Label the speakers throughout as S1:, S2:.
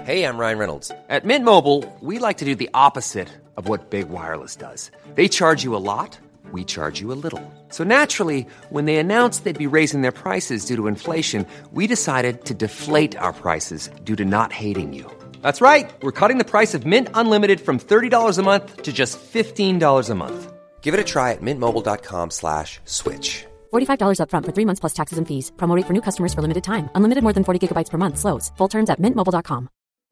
S1: Hey, I'm Ryan Reynolds. At Mint Mobile, we like to do the opposite of what Big Wireless does. They charge you a lot, we charge you a little. So naturally, when they announced they'd be raising their prices due to inflation, we decided to deflate our prices due to not hating you. That's right. We're cutting the price of Mint Unlimited from $30 a month to just $15 a month. Give it a try at mintmobile.com/switch.
S2: $45 up front for 3 months plus taxes and fees. Promo rate for new customers for limited time. Unlimited more than 40 gigabytes per month. Slows full terms at mintmobile.com.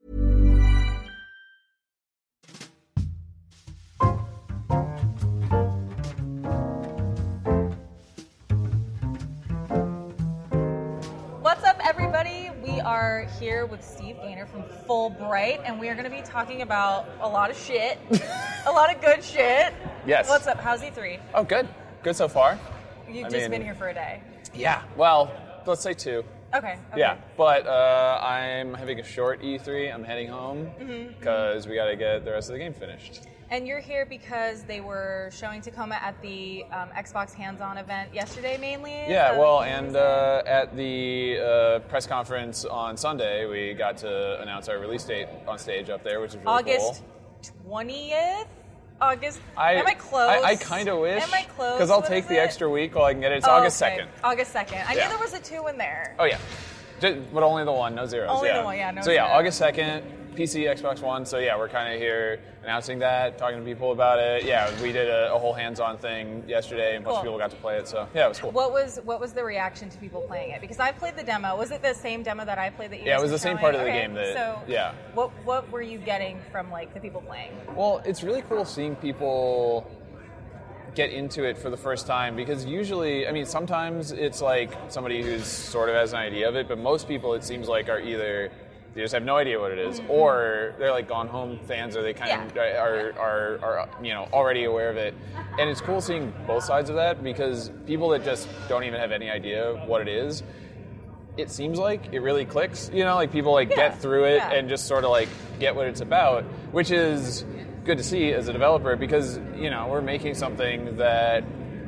S3: What's up, everybody? We are here with Steve Gaynor from Fullbright, and we are going to be talking about a lot of shit, a lot of good shit.
S4: Yes.
S3: What's up? How's E3?
S4: Oh, good. Good so far.
S3: You've just been here for a day.
S4: Yeah. Well, let's say 2.
S3: Okay.
S4: Yeah. But I'm having a short E3. I'm heading home because we got to get the rest of the game finished.
S3: And you're here because they were showing Tacoma at the Xbox Hands-On event yesterday, mainly?
S4: Yeah, well, and at the press conference on Sunday, we got to announce our release date on stage up there, which is really
S3: August
S4: cool.
S3: 20th? August.
S4: Am
S3: I close?
S4: I kind of wish.
S3: Am I close?
S4: Because I'll
S3: What
S4: take
S3: is
S4: the
S3: it?
S4: extra week while I can get it. It's August 2nd.
S3: August 2nd. I knew
S4: Yeah.
S3: there was a 2 in there.
S4: Oh, yeah. But only the 1, no zeros.
S3: Only
S4: yeah.
S3: the 1, yeah, no
S4: So, yeah,
S3: zeros.
S4: August 2nd, PC, Xbox One. So, yeah, we're kind of here announcing that, talking to people about it. Yeah, we did a whole hands-on thing yesterday, and a bunch of
S3: Cool.
S4: people got to play it. So, yeah, it was cool.
S3: What was the reaction to people playing it? Because I played the demo. Was it the same demo that I played? That you
S4: Yeah, it
S3: guys
S4: was
S3: were
S4: the same
S3: showing?
S4: part of the
S3: Okay,
S4: game that-
S3: So,
S4: yeah.
S3: What were you getting from like the people playing?
S4: Well, it's really cool seeing people get into it for the first time because usually, I mean, sometimes it's like somebody who's sort of has an idea of it, but most people it seems like are either they just have no idea what it is, or they're like Gone Home fans, or they kind of are you know already aware of it. And it's cool seeing both sides of that because people that just don't even have any idea what it is, it seems like it really clicks. You know, like people like get through it and just sort of like get what it's about, which is good to see as a developer because, you know, we're making something that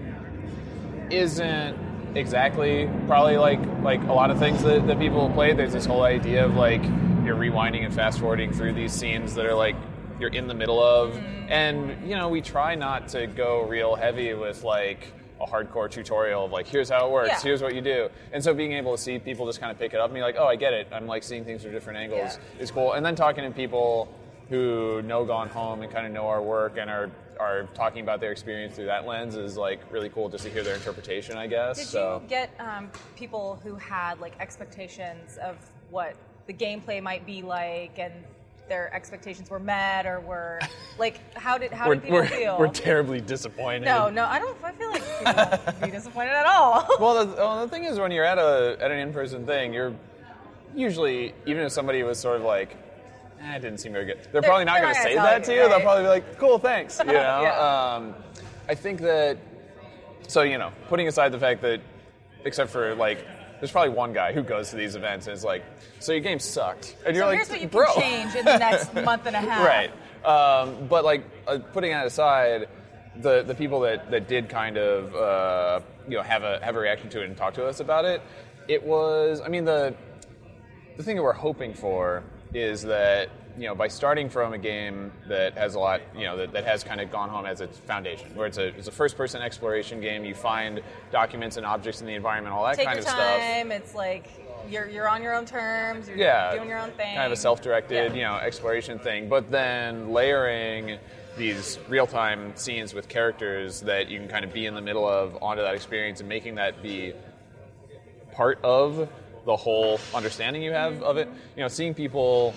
S4: isn't exactly probably like a lot of things that people play. There's this whole idea of like you're rewinding and fast forwarding through these scenes that are like you're in the middle of. And, you know, we try not to go real heavy with like a hardcore tutorial of like, here's how it works, here's what you do. And so being able to see people just kind of pick it up and be like, oh, I get it. I'm like seeing things from different angles is cool. And then talking to people who know Gone Home and kind of know our work and are talking about their experience through that lens is like really cool just to hear their interpretation, I guess.
S3: Did you get people who had like expectations of what the gameplay might be like, and their expectations were met, or were like how did people feel?
S4: We're terribly disappointed.
S3: No, I feel like people won't be disappointed at all.
S4: Well, the thing is, when you're at an in-person thing, you're usually, even if somebody was sort of like, it didn't seem very good, they're probably not going to say that to you.
S3: Right?
S4: They'll probably be like, cool, thanks. You know?
S3: Yeah.
S4: I think that, so, you know, putting aside the fact that, except for like, there's probably one guy who goes to these events and is like, so your game sucked. And you're
S3: So
S4: like,
S3: here's what you
S4: bro.
S3: can change in the next month and a half.
S4: Right. But like putting that aside, the people that did kind of you know have a reaction to it and talk to us about it, it was, I mean, the thing that we're hoping for is that, you know, by starting from a game that has a lot, you know, that has kind of Gone Home as its foundation, where it's a first-person exploration game, you find documents and objects in the environment, all that
S3: Take
S4: kind
S3: your
S4: of
S3: time.
S4: stuff.
S3: It's like you're on your own terms. You're doing your own thing.
S4: Kind of a self-directed, you know, exploration thing. But then layering these real-time scenes with characters that you can kind of be in the middle of onto that experience and making that be part of the whole understanding you have of it. You know, seeing people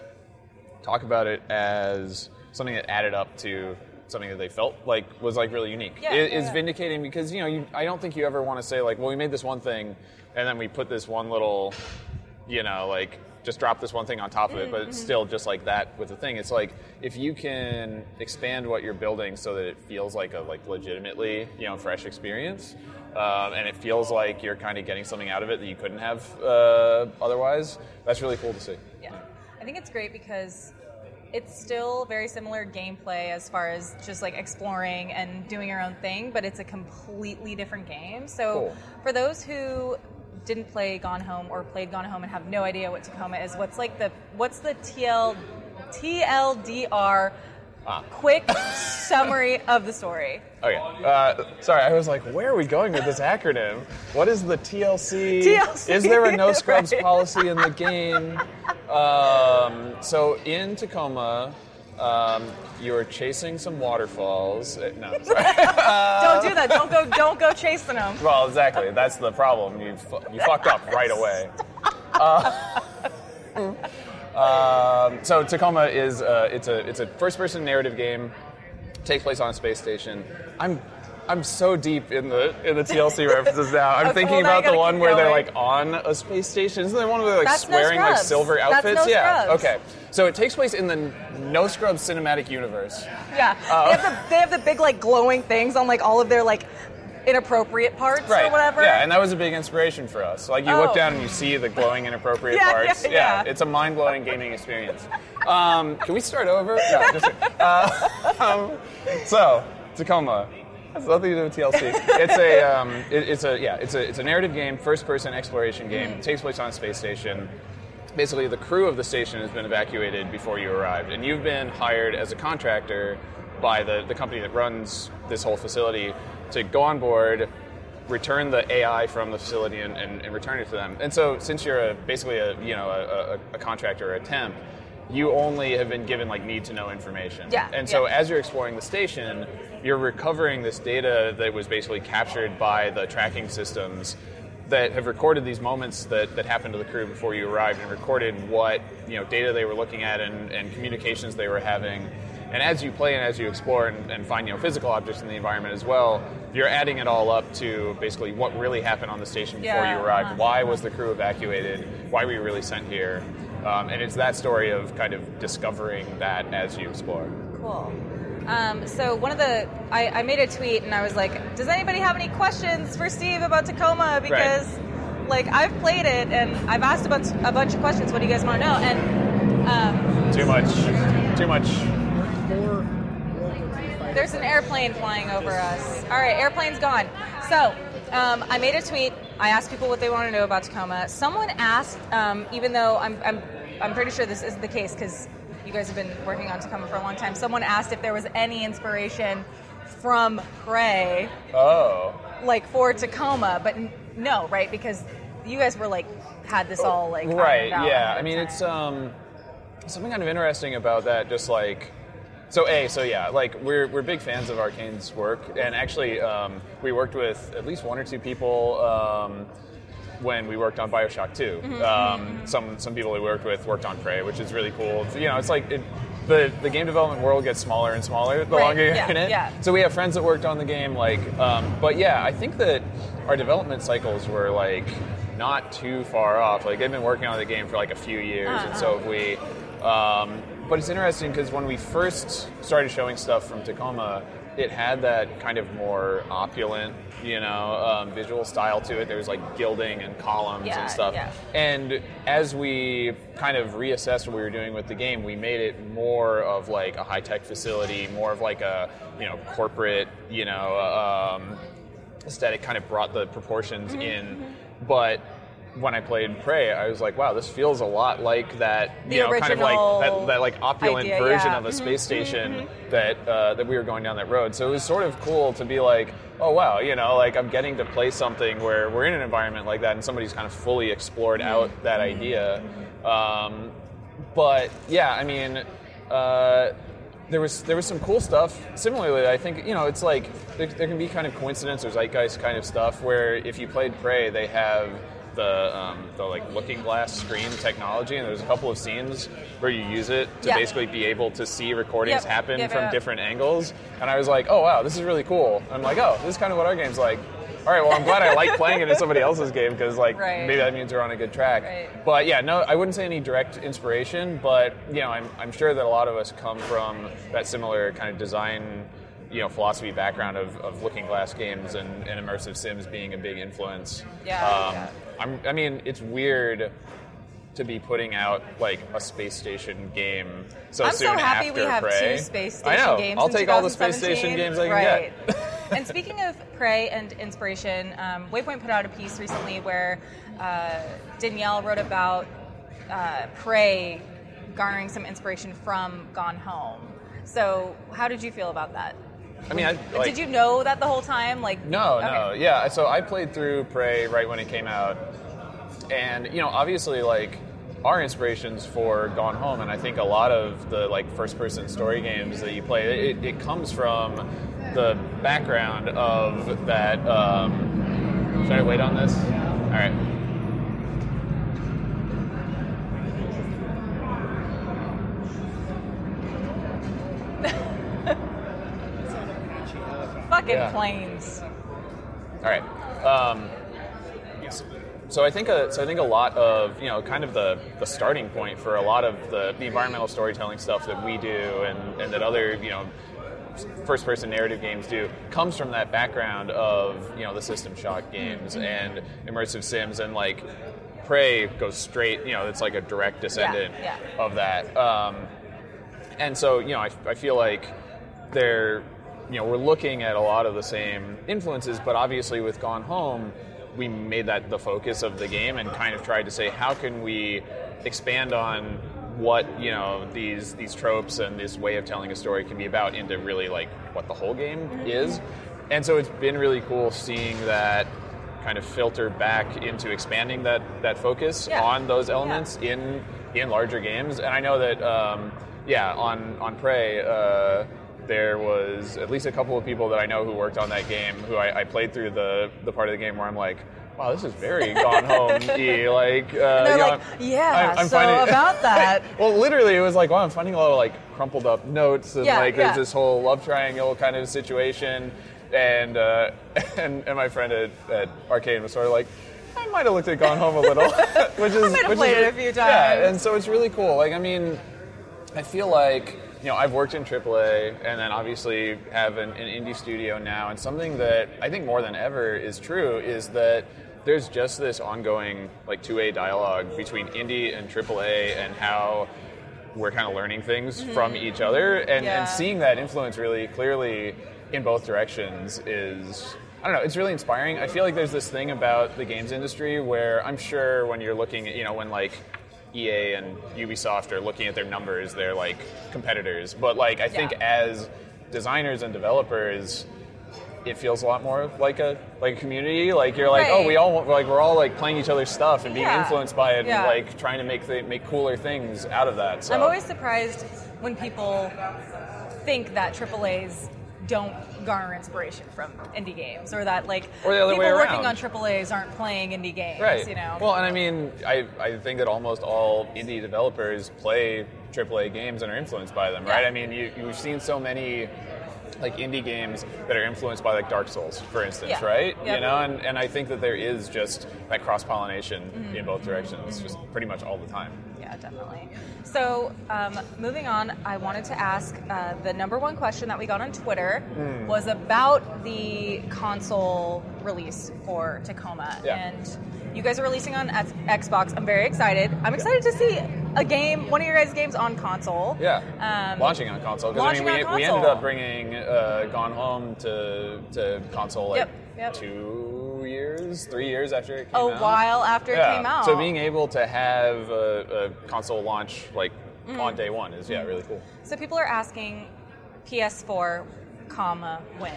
S4: talk about it as something that added up to something that they felt like was like really unique. It's vindicating because, you know, I don't think you ever want to say like, well, we made this one thing and then we put this one little, you know, like just drop this one thing on top of it, but it's still just like that with the thing. It's like if you can expand what you're building so that it feels like a like legitimately, you know, fresh experience, and it feels like you're kind of getting something out of it that you couldn't have otherwise, that's really cool to see.
S3: Yeah, I think it's great because it's still very similar gameplay as far as just like exploring and doing your own thing, but it's a completely different game. So for those who didn't play Gone Home or played Gone Home and have no idea what Tacoma is, what's the TLDR quick summary of the story?
S4: Okay. Sorry, I was like, where are we going with this acronym? What is the TLC?
S3: TLC.
S4: Is there a no scrubs
S3: Right.
S4: policy in the game? So in Tacoma, you're chasing some waterfalls. No, sorry.
S3: Don't do that. Don't go chasing them.
S4: Well, exactly. That's the problem. You fucked up right away. So Tacoma is it's a first-person narrative game. Takes place on a space station. I'm so deep in the TLC references now. I'm thinking
S3: well, now
S4: about
S3: you
S4: the
S3: gotta
S4: one
S3: keep
S4: where they're
S3: going.
S4: like on a space station. Isn't there one where they're like
S3: That's No
S4: wearing like
S3: Scrubs.
S4: silver
S3: That's
S4: outfits?
S3: No
S4: Yeah.
S3: Scrubs.
S4: Okay. So it takes place in the No Scrubs cinematic universe.
S3: Yeah. They have the big like glowing things on like all of their like inappropriate parts
S4: Right.
S3: or whatever.
S4: Yeah, and that was a big inspiration for us. Like you look down and you see the glowing inappropriate
S3: Yeah,
S4: parts.
S3: yeah.
S4: It's a mind-blowing gaming experience. Can we start over? No, just so Tacoma. Has nothing to do with TLC. It's a narrative game, first-person exploration game. It takes place on a space station. Basically, the crew of the station has been evacuated before you arrived, and you've been hired as a contractor by the company that runs this whole facility to go on board, return the AI from the facility, and return it to them. And so, since you're basically a contractor or a temp, you only have been given like need to know information.
S3: Yeah.
S4: And so as you're exploring the station, you're recovering this data that was basically captured by the tracking systems that have recorded these moments that happened to the crew before you arrived, and recorded what data they were looking at and communications they were having. And as you play and as you explore and find physical objects in the environment as well, you're adding it all up to basically what really happened on the station before you arrived. Why was the crew evacuated? Why were you really sent here? And it's that story of kind of discovering that as you explore.
S3: Cool. So I made a tweet and I was like, does anybody have any questions for Steve about Tacoma? Because like I've played it and I've asked about a bunch of questions. What do you guys want to know? And
S4: Too much.
S3: there's an airplane flying over us. All right, airplane's gone. So I made a tweet. I asked people what they want to know about Tacoma. Someone asked, even though I'm pretty sure this isn't the case because you guys have been working on Tacoma for a long time. Someone asked if there was any inspiration from Prey, like for Tacoma, but no, right? Because you guys were like had this all like
S4: right.
S3: ironed out
S4: Yeah,
S3: ahead
S4: I mean
S3: of
S4: it's
S3: time.
S4: something kind of interesting about that. Just like like we're big fans of Arcane's work, and actually we worked with at least one or two people. When we worked on BioShock 2. Some people we worked with worked on Prey, which is really cool. It's like the game development world gets smaller and smaller the longer you're in it.
S3: Yeah.
S4: So we have friends that worked on the game, but yeah, I think that our development cycles were like not too far off. Like they've been working on the game for like a few years, and so have we. But it's interesting because when we first started showing stuff from Tacoma, it had that kind of more opulent, visual style to it. There was like gilding and columns and stuff.
S3: Yeah.
S4: And as we kind of reassessed what we were doing with the game, we made it more of like a high-tech facility, more of like a, corporate, aesthetic, kind of brought the proportions in. But when I played Prey, I was like, wow, this feels a lot like that, kind of like that like opulent
S3: idea,
S4: version
S3: yeah.
S4: of a space station that we were going down that road. So it was sort of cool to be like, oh wow, like I'm getting to play something where we're in an environment like that and somebody's kind of fully explored out that idea. But yeah, I mean, there was some cool stuff. Similarly, I think it's like there can be kind of coincidence or zeitgeist kind of stuff where if you played Prey, they have the like looking glass screen technology, and there's a couple of scenes where you use it to basically be able to see recordings happen from different angles. And I was like, oh wow, this is really cool. I'm like, oh, this is kind of what our game's like. All right, well, I'm glad I like playing it in somebody else's game because maybe that means we're on a good track.
S3: Right.
S4: But yeah, no, I wouldn't say any direct inspiration, but I'm sure that a lot of us come from that similar kind of design philosophy background of looking glass games and immersive sims being a big influence. I mean, it's weird to be putting out like a space station game so
S3: I'm
S4: soon
S3: so happy
S4: after
S3: we have
S4: Prey.
S3: 2 space station
S4: I know.
S3: games.
S4: I'll
S3: in
S4: take all the space
S3: 2017.
S4: station games I can get.
S3: And speaking of Prey and inspiration, Waypoint put out a piece recently where Danielle wrote about Prey garnering some inspiration from Gone Home. So how did you feel about that?
S4: I mean,
S3: did you know that the whole time?
S4: No. Yeah, so I played through Prey right when it came out. And, obviously, our inspirations for Gone Home, and I think a lot of the, first-person story games that you play, it comes from the background of that... should I wait on this? All right.
S3: Fucking planes.
S4: All right. So I think a lot of kind of the starting point for a lot of the environmental storytelling stuff that we do and that other first-person narrative games do comes from that background of the System Shock games and immersive sims, and Prey goes straight. It's like a direct descendant of that. And so I feel like they're. We're looking at a lot of the same influences, but obviously with Gone Home, we made that the focus of the game and kind of tried to say, how can we expand on what, these tropes and this way of telling a story can be about into really what the whole game is. And so it's been really cool seeing that kind of filter back into expanding that focus on those elements in larger games. And I know that, on Prey, there was at least a couple of people that I know who worked on that game who I played through the part of the game where I'm like, wow, this is very Gone Home-y. I'm finding
S3: about that.
S4: Well, literally, it was I'm finding a lot of crumpled up notes and there's this whole love triangle kind of situation, and my friend at Arcade was sort of like, I might have looked at Gone Home a little, which is
S3: I might have played it a few times.
S4: Yeah, and so it's really cool. I feel like. I've worked in AAA and then obviously have an indie studio now, and something that I think more than ever is true is that there's just this ongoing two-way dialogue between indie and AAA and how we're kind of learning things from each other, and seeing that influence really clearly in both directions is, I don't know, it's really inspiring. I feel like there's this thing about the games industry where I'm sure when you're looking at, when EA and Ubisoft are looking at their numbers, they're competitors. But I think as designers and developers, it feels a lot more like a community. You're oh, we're all playing each other's stuff and being influenced by it and trying to make cooler things out of that. So.
S3: I'm always surprised when people think that AAAs don't garner inspiration from indie games, or that
S4: or the other
S3: people
S4: way around.
S3: Working on AAAs aren't playing indie games,
S4: right? Well, and I mean, I think that almost all indie developers play AAA games and are influenced by them, right? I mean, you've seen so many indie games that are influenced by Dark Souls, for instance, right? Yep. And I think that there is just that cross-pollination in both directions, just pretty much all the time.
S3: Yeah, definitely. So, moving on, I wanted to ask the number one question that we got on Twitter was about the console release for Tacoma.
S4: Yeah.
S3: And you guys are releasing on Xbox. I'm very excited. I'm excited to see a game, one of your guys' games on console.
S4: Yeah, launching on console. Because we ended up bringing Gone Home to console 3 years after it came out.
S3: A while after it came out.
S4: So being able to have a console launch on day one is really cool.
S3: So people are asking PS4, when?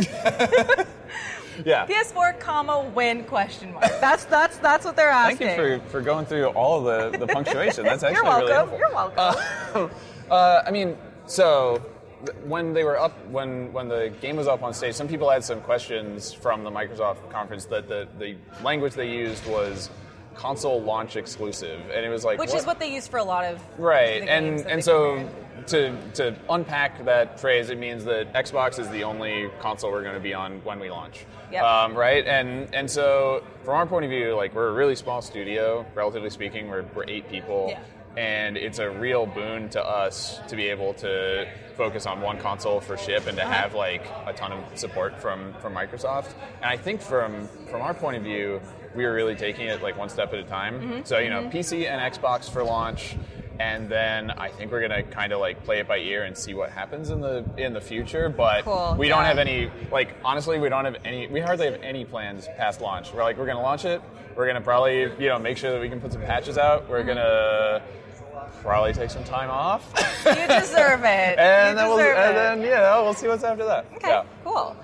S4: Yeah.
S3: PS4, when, question mark. That's what they're asking.
S4: Thank you for going through all of the punctuation. That's actually really helpful.
S3: You're welcome.
S4: I mean, so when they were up, when the game was up on stage, some people had some questions from the Microsoft conference that the language they used was console launch exclusive, and it was
S3: which is what they use for a lot of
S4: right, and so to unpack that phrase, it means that Xbox is the only console we're going to be on when we launch.
S3: Yep.
S4: Right, and so from our point of view, we're a really small studio, relatively speaking. We're 8 people.
S3: Yeah.
S4: And it's a real boon to us to be able to focus on one console for ship and to have a ton of support from Microsoft. And I think from our point of view, we were really taking it one step at a time. So PC and Xbox for launch, and then I think we're gonna kind of like play it by ear and see what happens in the future. But we don't have any, like, honestly, we hardly have any plans past launch. We're gonna launch it. We're gonna probably make sure that we can put some patches out. We're gonna probably take some time off.
S3: You deserve it.
S4: And then we'll see what's after that.
S3: Okay,
S4: yeah.
S3: cool.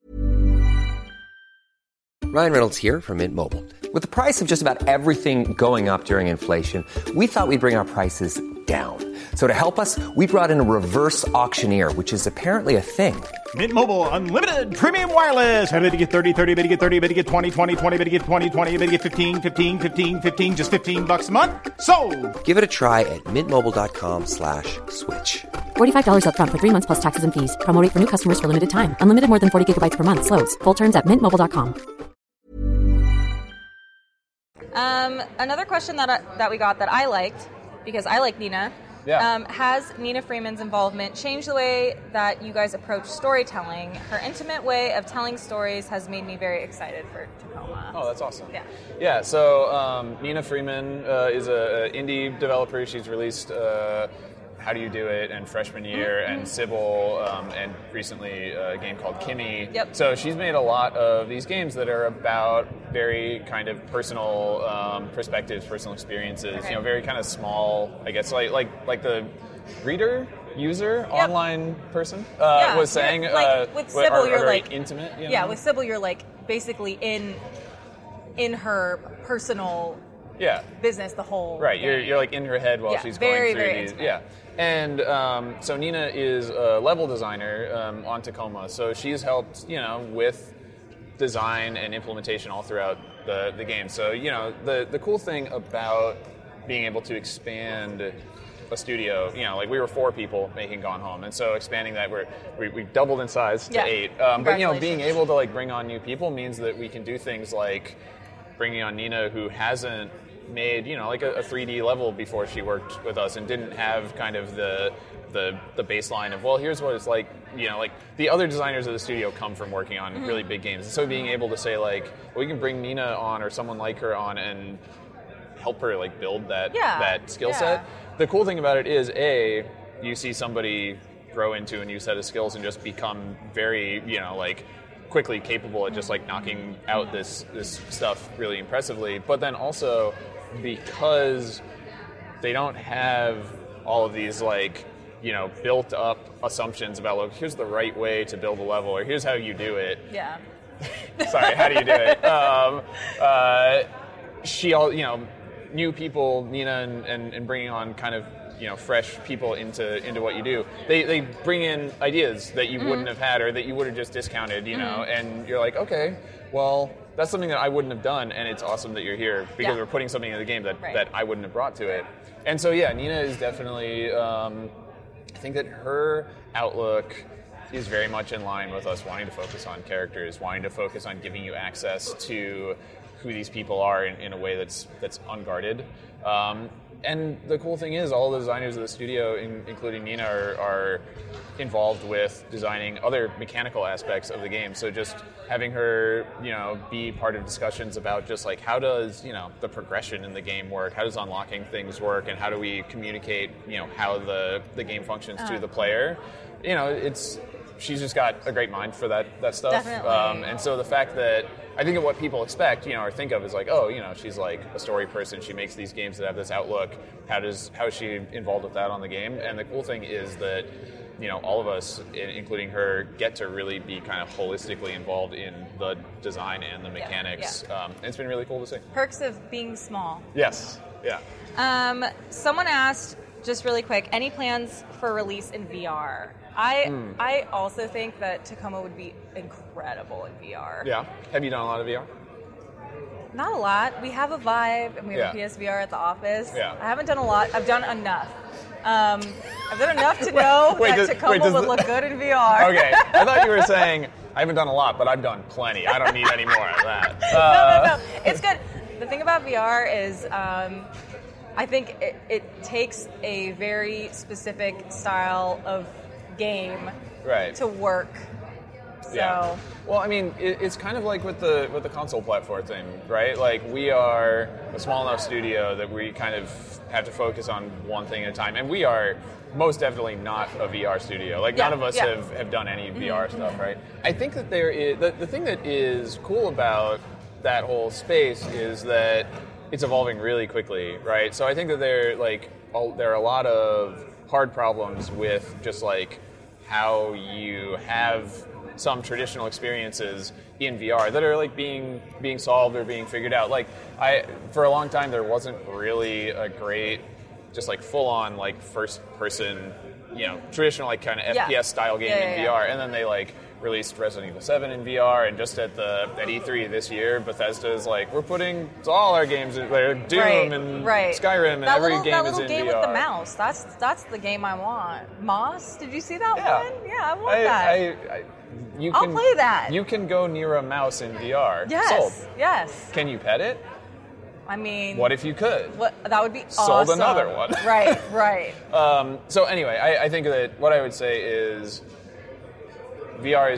S1: Ryan Reynolds here from Mint Mobile. With the price of just about everything going up during inflation, we thought we'd bring our prices down. So to help us, we brought in a reverse auctioneer, which is apparently a thing.
S5: Mint Mobile Unlimited Premium Wireless. How to get 30, 30, bit to get 30, bit to get 20, 20, 20, bit to get 20, 20, bit to get 15, 15, 15, 15, just $15 a month? Sold!
S1: Give it a try at mintmobile.com/switch.
S2: $45 up front for 3 months plus taxes and fees. Promo rate for new customers for limited time. Unlimited more than 40 gigabytes per month. Slows full terms at mintmobile.com.
S3: Another question that we got that I liked, because I like Nina.
S4: Yeah.
S3: Has Nina Freeman's involvement changed the way that you guys approach storytelling? Her intimate way of telling stories has made me very excited for Tacoma.
S4: Oh, that's awesome.
S3: Yeah.
S4: Yeah, so Nina Freeman is an indie developer. She's released How Do You Do It and Freshman Year and Sybil and recently a game called Kimmy.
S3: Yep.
S4: So she's made a lot of these games that are about very kind of personal perspectives, personal experiences,
S3: Okay.
S4: Very kind of small, I guess, like the reader, user, online person was saying.
S3: With Sybil, you're
S4: very
S3: like
S4: intimate.
S3: Yeah, with Sybil, you're like basically in her personal business the whole
S4: right.
S3: thing.
S4: You're like in her head while she's
S3: very,
S4: going through
S3: very
S4: these.
S3: intimate.
S4: Yeah. And so Nina is a level designer on Tacoma. So she's helped, with design and implementation all throughout the game. So, the cool thing about being able to expand a studio, like we were 4 people making Gone Home, and so expanding that, we doubled in size to 8. But, being able to like bring on new people means that we can do things like bringing on Nina, who hasn't made like a 3D level before she worked with us and didn't have kind of the baseline of, well, here's what it's like, like the other designers of the studio come from working on really big games. And so being able to say like, well, we can bring Nina on or someone like her on and help her like build that skill set. The cool thing about it is, you see somebody grow into a new set of skills and just become very, like quickly capable at just like knocking out this stuff really impressively. But then also, because they don't have all of these like, built up assumptions about, look, here's the right way to build a level, or here's how you do it.
S3: Yeah.
S4: Sorry, how do you do it? New people, Nina, and bringing on kind of, fresh people into what you do. They bring in ideas that you wouldn't have had or that you would have just discounted, and you're like, okay, well, that's something that I wouldn't have done, and it's awesome that you're here because we're putting something in the game that I wouldn't have brought to it. And so, Nina is definitely, I think that her outlook is very much in line with us wanting to focus on characters, wanting to focus on giving you access to who these people are in a way that's unguarded. And the cool thing is, all the designers of the studio, including Nina, are involved with designing other mechanical aspects of the game. So just having her, be part of discussions about just like, how does, the progression in the game work? How does unlocking things work? And how do we communicate, how the game functions to the player? She's just got a great mind for that stuff.
S3: Definitely.
S4: And so the fact that, I think of what people expect, or think of is like, oh, she's like a story person. She makes these games that have this outlook. How is she involved with that on the game? And the cool thing is that, all of us, including her, get to really be kind of holistically involved in the design and the mechanics. And it's been really cool to see.
S3: Perks of being small.
S4: Yes. Yeah.
S3: Someone asked, just really quick, any plans for release in VR? I also think that Tacoma would be incredible in VR.
S4: Yeah. Have you done a lot of VR?
S3: Not a lot. We have a Vive and we have a PSVR at the office.
S4: Yeah.
S3: I haven't done a lot. I've done enough. I've done enough to know that Tacoma would look good in VR.
S4: Okay. I thought you were saying, I haven't done a lot, but I've done plenty. I don't need any more of that.
S3: No. It's good. The thing about VR is I think it takes a very specific style of game to work. So.
S4: Yeah. Well, I mean, it's kind of like with the console platform thing, right? Like, we are a small enough studio that we kind of have to focus on one thing at a time. And we are most definitely not a VR studio. Like, none of us have done any VR stuff, right? I think that there is... The thing that is cool about that whole space is that it's evolving really quickly, right? So I think that there are a lot of hard problems with just, like, how you have some traditional experiences in VR that are like being solved or being figured out. Like, for a long time there wasn't really a great, just like full on like first person, traditional like kind of FPS style game in VR, and then they like released Resident Evil 7 in VR, and just at E3 this year, Bethesda is like, we're putting all our games in there, Doom and Skyrim, and every game is in VR. That little game with
S3: the mouse, that's the game I want. Moss, did you see that one? Yeah, I want that. I'll play that.
S4: You can go near a mouse in VR.
S3: Yes.
S4: Sold.
S3: Yes.
S4: Can you pet it?
S3: I mean...
S4: What if you could?
S3: That would be awesome.
S4: Sold another one.
S3: Right.
S4: So anyway, I think that what I would say is VR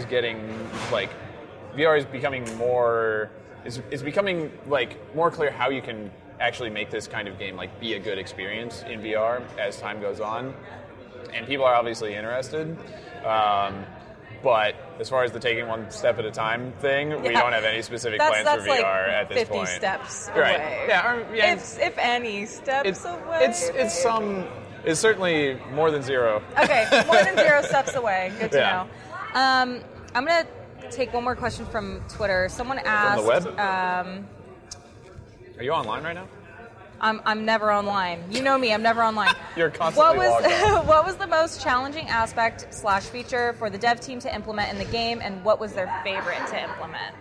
S4: is becoming more... It's becoming like more clear how you can actually make this kind of game like be a good experience in VR as time goes on. And people are obviously interested. But as far as the taking one step at a time thing, we don't have any specific plans for VR at this point.
S3: 50 steps away.
S4: Yeah.
S3: If any steps away.
S4: It's certainly more than zero.
S3: Okay, more than 0 steps away. Good to know. I'm going to take one more question from Twitter. Someone asked...
S4: From the web? Are you online right now?
S3: I'm never online. You know me, I'm never online.
S4: You're constantly logged on.
S3: What was the most challenging aspect / feature for the dev team to implement in the game, and what was their favorite to implement?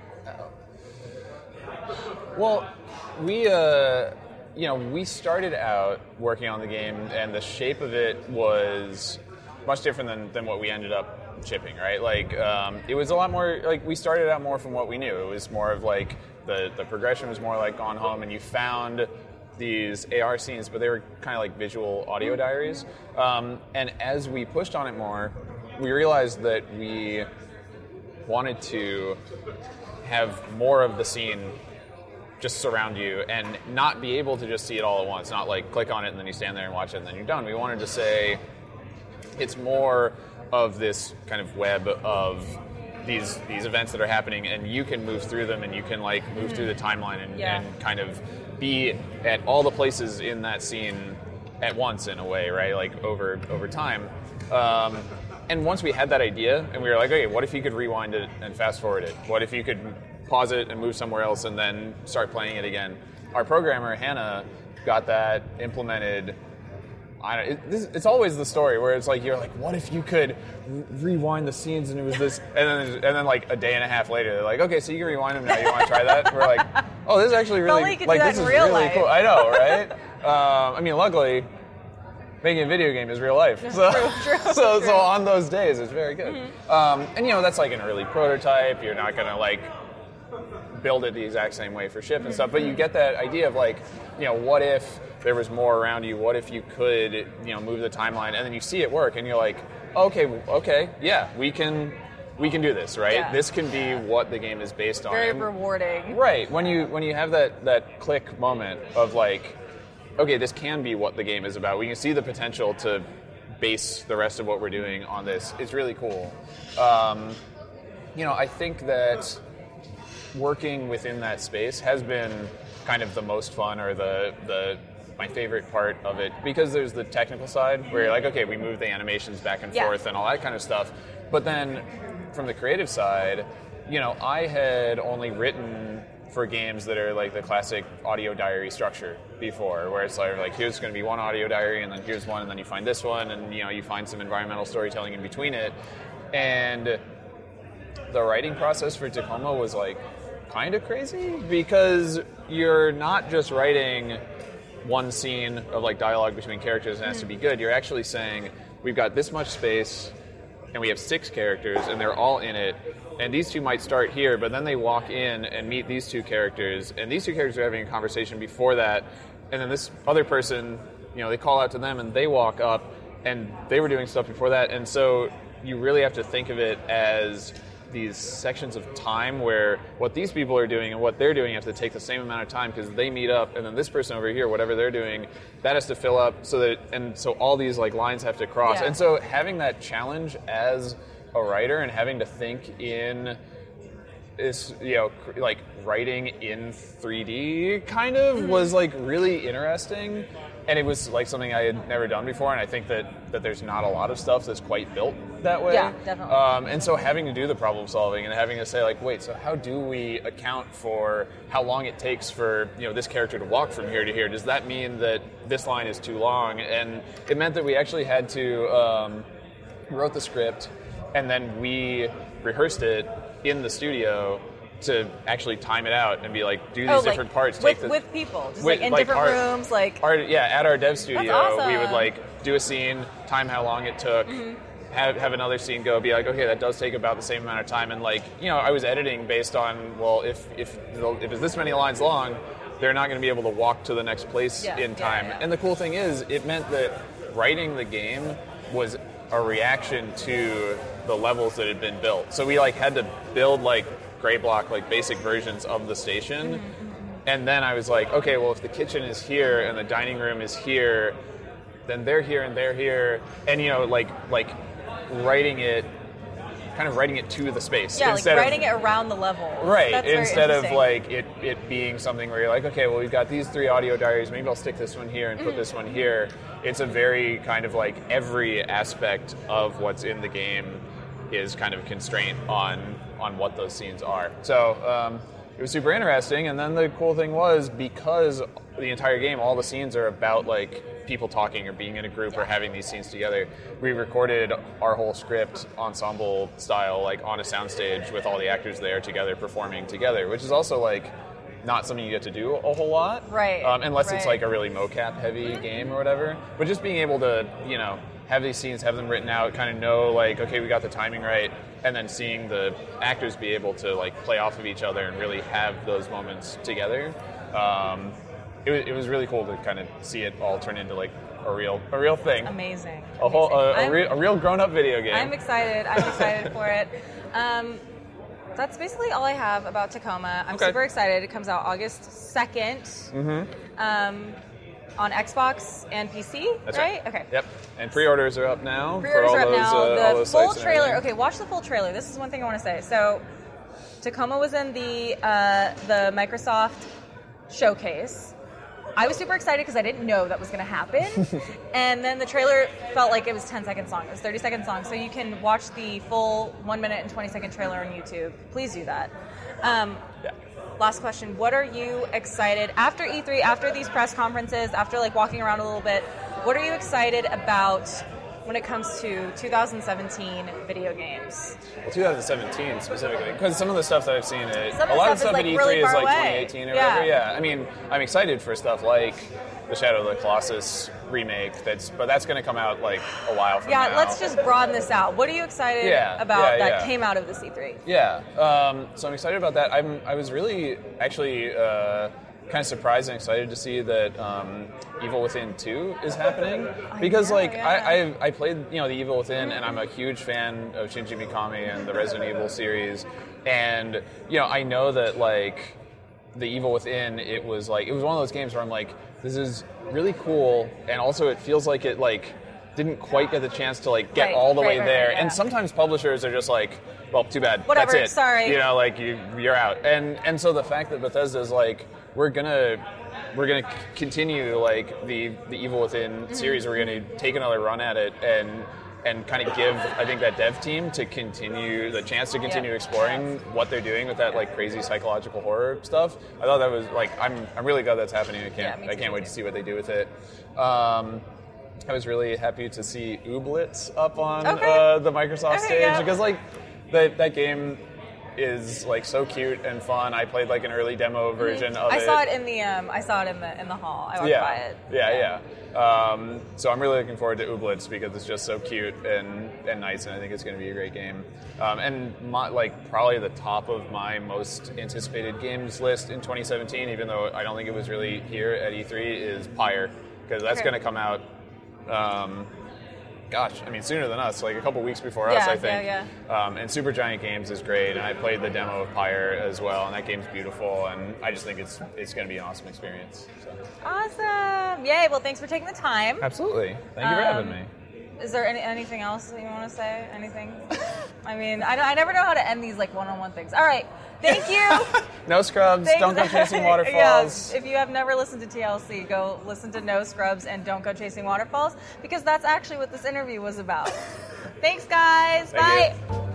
S4: Well, we started out working on the game, and the shape of it was much different than what we ended up shipping, right? Like, it was a lot more, like, we started out more from what we knew. It was more of, like, the progression was more like Gone Home, and you found these AR scenes, but they were kind of like visual audio diaries. And as we pushed on it more, we realized that we wanted to have more of the scene just surround you and not be able to just see it all at once, not like click on it and then you stand there and watch it and then you're done. We wanted to say it's more of this kind of web of these events that are happening, and you can move through them, and you can like move through the timeline and kind of be at all the places in that scene at once, in a way, right? Like over time. And once we had that idea, and we were like, okay, what if you could rewind it and fast forward it? What if you could pause it and move somewhere else and then start playing it again? Our programmer, Hannah, got that implemented. It's always the story where it's like, you're like, what if you could rewind the scenes and it was this, and then like a day and a half later, they're like, okay, so you can rewind them now. You want to try that? And we're like, oh, this is actually really like this is really life. Cool. I know, right? I mean, luckily, making a video game is real life. So on those days, it's very good. Mm-hmm. And that's like an early prototype. You're not gonna like build it the exact same way for ship and stuff, but you get that idea of like, what if there was more around you? What if you could, move the timeline, and then you see it work, and you're like, okay, yeah, we can do this, right? Yeah. This can be what the game is based on.
S3: Very rewarding,
S4: right? When you have that click moment of like, okay, this can be what the game is about. We can see the potential to base the rest of what we're doing on this. It's really cool. I think that working within that space has been kind of the most fun, or my favorite part of it, because there's the technical side where you're like, okay, we move the animations back and forth and all that kind of stuff. But then from the creative side, I had only written for games that are like the classic audio diary structure before, where it's like here's going to be one audio diary, and then here's one, and then you find this one, and you find some environmental storytelling in between it. And the writing process for Tacoma was like kind of crazy, because you're not just writing one scene of like dialogue between characters and it has to be good. You're actually saying, we've got this much space and we have 6 characters and they're all in it, and these two might start here, but then they walk in and meet these 2 characters, and these 2 characters are having a conversation before that, and then this other person, they call out to them and they walk up and they were doing stuff before that. And so you really have to think of it as these sections of time where what these people are doing and what they're doing have to take the same amount of time because they meet up, and then this person over here, whatever they're doing, that has to fill up so all these like lines have to cross.
S3: Yeah.
S4: And so having that challenge as a writer and having to think in is, like writing in 3D kind of was like really interesting. And it was like something I had never done before, and I think that there's not a lot of stuff that's quite built that way.
S3: Yeah, definitely.
S4: And so having to do the problem solving and having to say like, wait, so how do we account for how long it takes for this character to walk from here to here? Does that mean that this line is too long? And it meant that we actually had to wrote the script, and then we rehearsed it in the studio to actually time it out and be like, do these different parts.
S3: With people, just like in different rooms, like...
S4: at our dev studio,
S3: That's awesome.
S4: we would like do a scene, time how long it took, have another scene go, be like, okay, that does take about the same amount of time, and like, I was editing based on, well, if it's this many lines long, they're not going to be able to walk to the next place in time.
S3: Yeah.
S4: And the cool thing is, it meant that writing the game was a reaction to the levels that had been built. So we like had to build like gray block, like basic versions of the station. And then I was like, okay, well, if the kitchen is here and the dining room is here, then they're here and they're here. And, like writing it to the space.
S3: Yeah,
S4: instead
S3: like writing it around the level.
S4: Right.
S3: That's
S4: instead of like it being something where you're like, okay, well, we've got these 3 audio diaries, maybe I'll stick this one here and put this one here. It's a very kind of like every aspect of what's in the game is kind of a constraint on what those scenes are. So it was super interesting. And then the cool thing was, because the entire game, all the scenes are about like people talking or being in a group or having these scenes together. We recorded our whole script ensemble style, like on a soundstage with all the actors there together performing together, which is also like not something you get to do a whole lot,
S3: right?
S4: Unless it's like a really mocap heavy game or whatever. But just being able to have these scenes, have them written out, kind of know like, okay, we got the timing right, and then seeing the actors be able to like play off of each other and really have those moments together. It was really cool to kind of see it all turn into like a real thing.
S3: Amazing.
S4: A real grown-up video game.
S3: I'm excited for it. That's basically all I have about Tacoma. I'm super excited. It comes out August 2nd. On Xbox and PC,
S4: That's
S3: right? Okay.
S4: Yep. And pre-orders are up now.
S3: Pre-orders are up now. The full trailer.
S4: Okay,
S3: watch the full trailer. This is one thing I want to say. So, Tacoma was in the Microsoft showcase. I was super excited because I didn't know that was going to happen. And then the trailer felt like it was 10-second song. It was 30-second song. So you can watch the full 1 minute and 20-second trailer on YouTube. Please do that. Last question. What are you excited after E3, after these press conferences, after like walking around a little bit, what are you excited about when it comes to 2017 video games?
S4: Well, 2017 specifically, because some of the stuff that I've seen, a
S3: Some of
S4: lot
S3: the
S4: of stuff
S3: stuff
S4: at
S3: is,
S4: E3
S3: like, really
S4: is
S3: far
S4: like
S3: away.
S4: 2018 or
S3: Yeah.
S4: whatever. Yeah, I mean, I'm excited for stuff like the Shadow of the Colossus remake. But that's going to come out like a while from now.
S3: Yeah, let's just broaden this out. What are you excited about that came out of the E3?
S4: Yeah, so I'm excited about that. I was really actually kind of surprised and excited to see that Evil Within 2 is happening, because I played the Evil Within, and I'm a huge fan of Shinji Mikami and the Resident Evil series, and I know that like the Evil Within, it was one of those games where I'm like, this is really cool, and also it feels like it like didn't quite get the chance to like get all the way there. And sometimes publishers are just like, well, too bad.
S3: Whatever,
S4: that's it.
S3: sorry.
S4: Like you're out. And so the fact that Bethesda's like, we're gonna continue like the Evil Within series. We're gonna take another run at it and kind of give, I think, that dev team the chance to continue exploring what they're doing with that like crazy psychological horror stuff. I thought that was like, I'm really glad that's happening. I can't wait to see what they do with it. I was really happy to see Ooblets up on the Microsoft stage, because like that game is like so cute and fun. I played like an early demo version of it.
S3: I saw it in the hall. I walked by it.
S4: Yeah. So I'm really looking forward to Ooblets because it's just so cute and nice, and I think it's going to be a great game. And probably the top of my most anticipated games list in 2017, even though I don't think it was really here at E3, is Pyre, because that's going to come out gosh, I mean, sooner than us, like a couple weeks before us, I think.
S3: Yeah.
S4: And Supergiant Games is great, and I played the demo of Pyre as well, and that game's beautiful, and I just think it's going to be an awesome experience. So.
S3: Awesome! Yay! Well, thanks for taking the time.
S4: Absolutely. Thank you for having me.
S3: Is there anything else that you want to say? Anything? I mean, I never know how to end these like one-on-one things. All right. Thank you.
S4: No scrubs.
S3: Thanks.
S4: Don't go chasing waterfalls.
S3: Yeah, if you have never listened to TLC, go listen to No Scrubs and Don't Go Chasing Waterfalls, because that's actually what this interview was about. Thanks, guys.
S4: Thank
S3: Bye.
S4: you.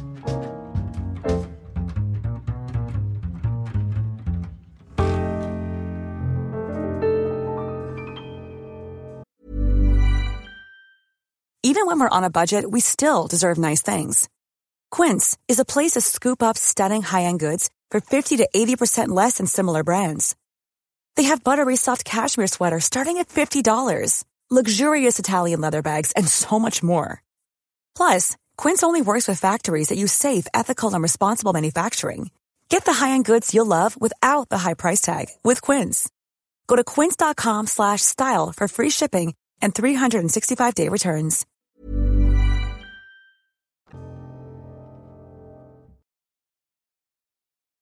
S6: Even when we're on a budget, we still deserve nice things. Quince is a place to scoop up stunning high-end goods for 50 to 80% less than similar brands. They have buttery soft cashmere sweaters starting at $50, luxurious Italian leather bags, and so much more. Plus, Quince only works with factories that use safe, ethical, and responsible manufacturing. Get the high-end goods you'll love without the high price tag with Quince. Go to quince.com/style for free shipping and 365-day returns.